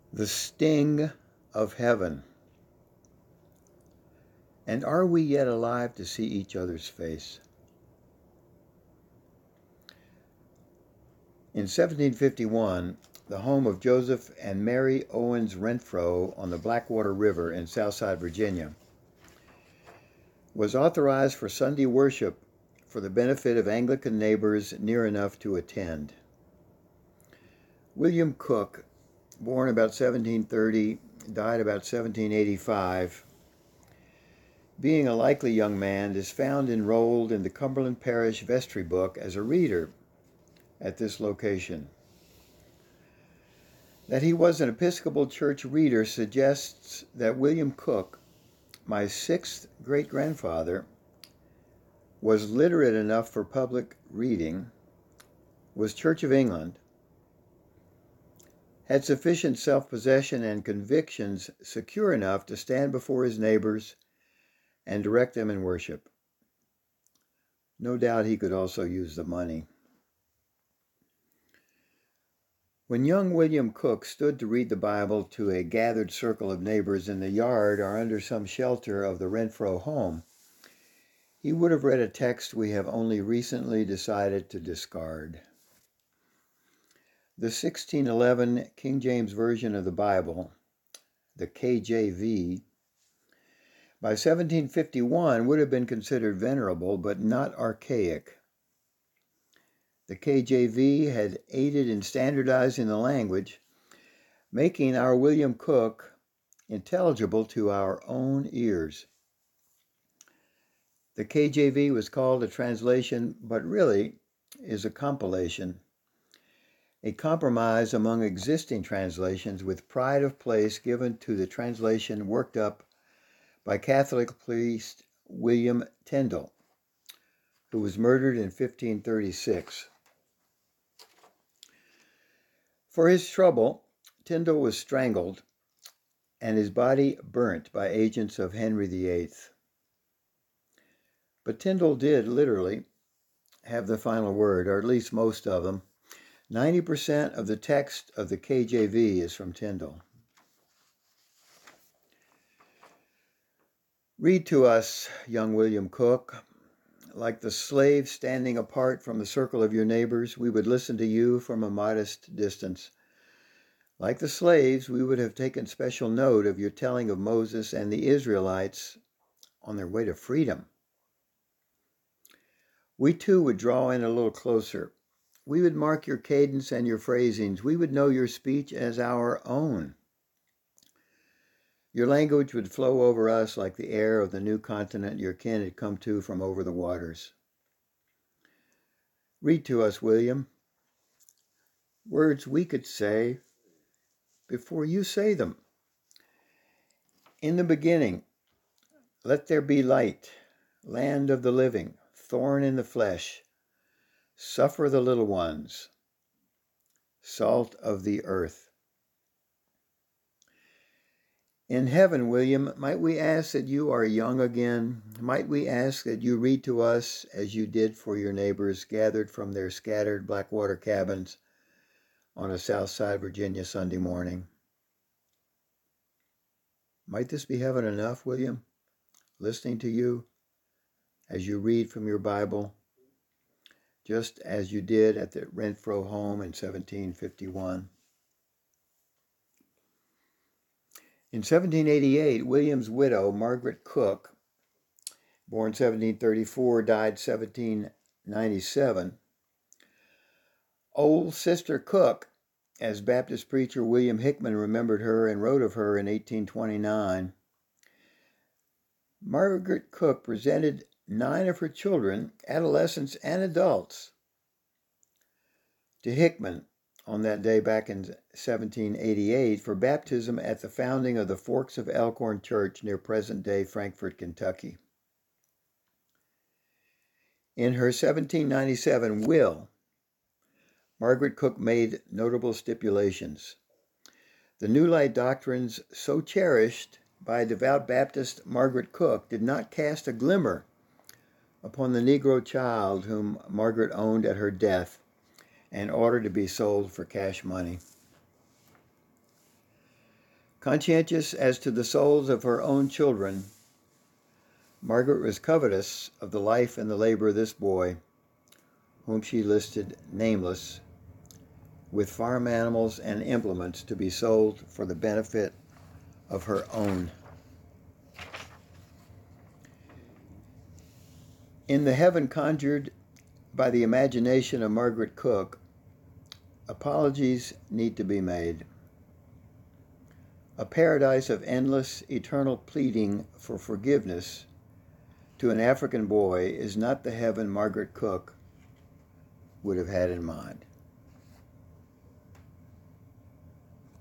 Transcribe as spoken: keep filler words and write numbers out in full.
The sting of heaven. And are we yet alive to see each other's face? In seventeen fifty-one, the home of Joseph and Mary Owens Renfro on the Blackwater River in Southside Virginia was authorized for Sunday worship for the benefit of Anglican neighbors near enough to attend. William Cook, born about seventeen thirty, died about seventeen eighty-five, being a likely young man, is found enrolled in the Cumberland Parish Vestry Book as a reader at this location. That he was an Episcopal Church reader suggests that William Cook, my sixth great-grandfather, was literate enough for public reading, was Church of England, had sufficient self-possession and convictions secure enough to stand before his neighbors and direct them in worship. No doubt he could also use the money. When young William Cook stood to read the Bible to a gathered circle of neighbors in the yard or under some shelter of the Renfro home, he would have read a text we have only recently decided to discard. The sixteen eleven King James Version of the Bible, the K J V, by seventeen fifty-one would have been considered venerable but not archaic. The K J V had aided in standardizing the language, making our William Cook intelligible to our own ears. The K J V was called a translation, but really is a compilation, a compromise among existing translations with pride of place given to the translation worked up by Catholic priest William Tyndale, who was murdered in fifteen thirty-six. For his trouble, Tyndale was strangled and his body burnt by agents of Henry the Eighth. But Tyndale did literally have the final word, or at least most of them. ninety percent of the text of the K J V is from Tyndale. Read to us, young William Cook. Like the slave standing apart from the circle of your neighbors, we would listen to you from a modest distance. Like the slaves, we would have taken special note of your telling of Moses and the Israelites on their way to freedom. We too would draw in a little closer. We would mark your cadence and your phrasings. We would know your speech as our own. Your language would flow over us like the air of the new continent your kin had come to from over the waters. Read to us, William, words we could say before you say them. In the beginning, let there be light, land of the living, thorn in the flesh, suffer the little ones, salt of the earth. In heaven, William, might we ask that you are young again? Might we ask that you read to us as you did for your neighbors gathered from their scattered Blackwater cabins on a Southside Virginia Sunday morning? Might this be heaven enough, William, listening to you as you read from your Bible, just as you did at the Renfro home in seventeen fifty-one? In seventeen eighty-eight, William's widow, Margaret Cook, born seventeen thirty-four, died seventeen ninety-seven. Old Sister Cook, as Baptist preacher William Hickman remembered her and wrote of her in eighteen twenty-nine. Margaret Cook presented nine of her children, adolescents and adults, to Hickman on that day back in seventeen eighty-eight for baptism at the founding of the Forks of Elkhorn Church near present-day Frankfort, Kentucky. In her seventeen ninety-seven will, Margaret Cook made notable stipulations. The New Light doctrines so cherished by devout Baptist Margaret Cook did not cast a glimmer upon the Negro child whom Margaret owned at her death and ordered to be sold for cash money. Conscientious as to the souls of her own children, Margaret was covetous of the life and the labor of this boy, whom she listed nameless, with farm animals and implements to be sold for the benefit of her own. In the heaven conjured by the imagination of Margaret Cook, apologies need to be made. A paradise of endless, eternal pleading for forgiveness to an African boy is not the heaven Margaret Cook would have had in mind.